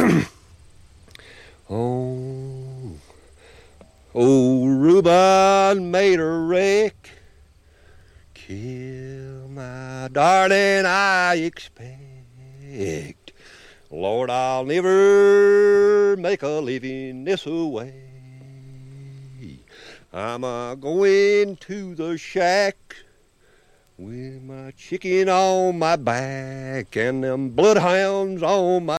Oh, old Reuben made a wreck. Kill my darling, I expect. Lord, I'll never make a living this way. I'm a-going to the shack with my chicken on my back and them bloodhounds on my